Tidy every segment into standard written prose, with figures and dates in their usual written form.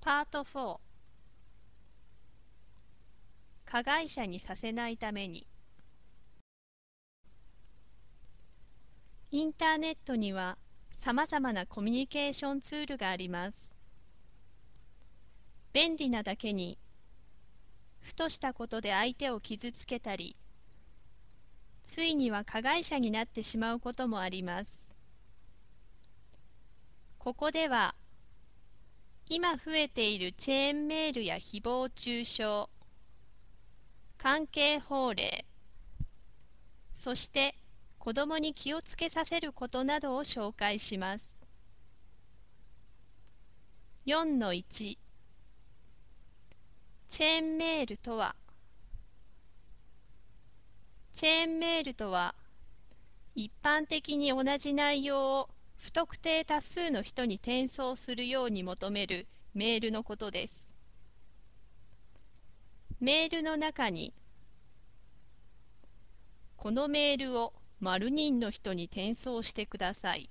パート4、加害者にさせないために。インターネットにはさまざまなコミュニケーションツールがあります。便利なだけに、ふとしたことで相手を傷つけたり、ついには加害者になってしまうこともあります。ここでは、今増えているチェーンメールや誹謗中傷、関係法令、そして子どもに気をつけさせることなどを紹介します。4-1、チェーンメールとは、チェーンメールとは、一般的に同じ内容を不特定多数の人に転送するように求めるメールのことです。メールの中に、このメールを〇人の人に転送してください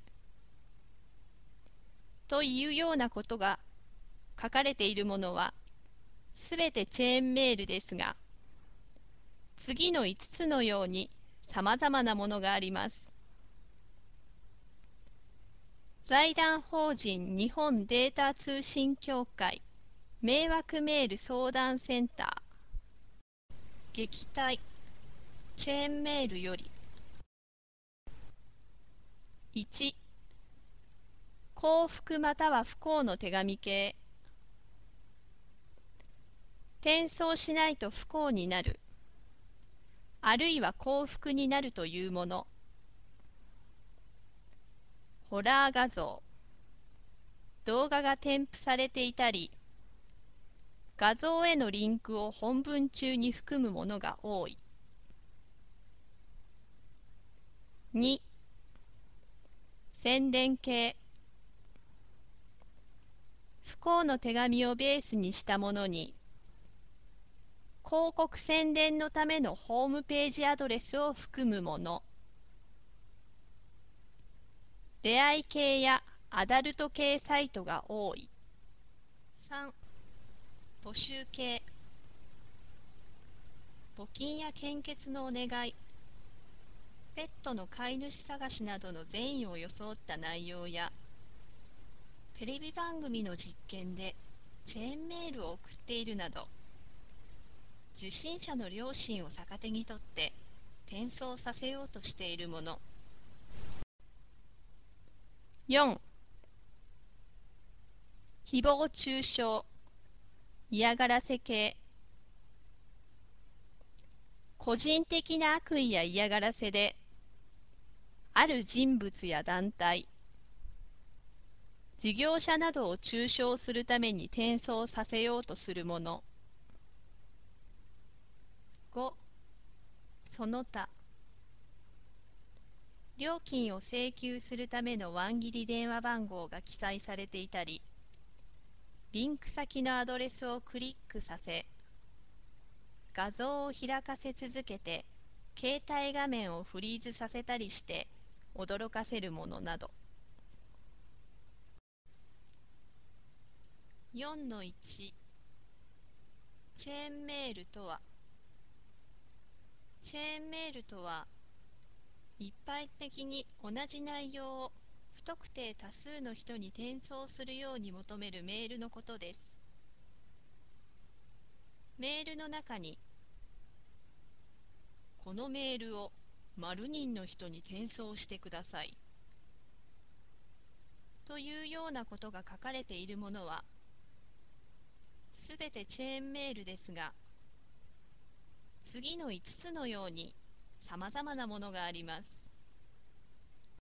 というようなことが書かれているものは、すべてチェーンメールですが、次の5つのようにさまざまなものがあります。財団法人日本データ通信協会迷惑メール相談センター撃退チェーンメールより。1、幸福または不幸の手紙系。転送しないと不幸になる、あるいは幸福になるというもの。ホラー画像、動画が添付されていたり、画像へのリンクを本文中に含むものが多い。2、宣伝系。不幸の手紙をベースにしたものに、広告宣伝のためのホームページアドレスを含むもの。出会い系やアダルト系サイトが多い。3、募集系。募金や献血のお願い、ペットの飼い主探しなどの善意を装った内容や、テレビ番組の実験でチェーンメールを送っているなど、受信者の良心を逆手にとって転送させようとしているもの。4、誹謗中傷、嫌がらせ系。個人的な悪意や嫌がらせで、ある人物や団体、事業者などを中傷するために転送させようとするもの。5、その他。料金を請求するためのワン切り電話番号が記載されていたり、リンク先のアドレスをクリックさせ、画像を開かせ続けて、携帯画面をフリーズさせたりして驚かせるものなど。4-1、チェーンメールとは、チェーンメールとは、一般的に同じ内容を不特定多数の人に転送するように求めるメールのことです。メールの中に、このメールを〇人の人に転送してくださいというようなことが書かれているものは、すべてチェーンメールですが、次の5つのようにさまざまなものがあります。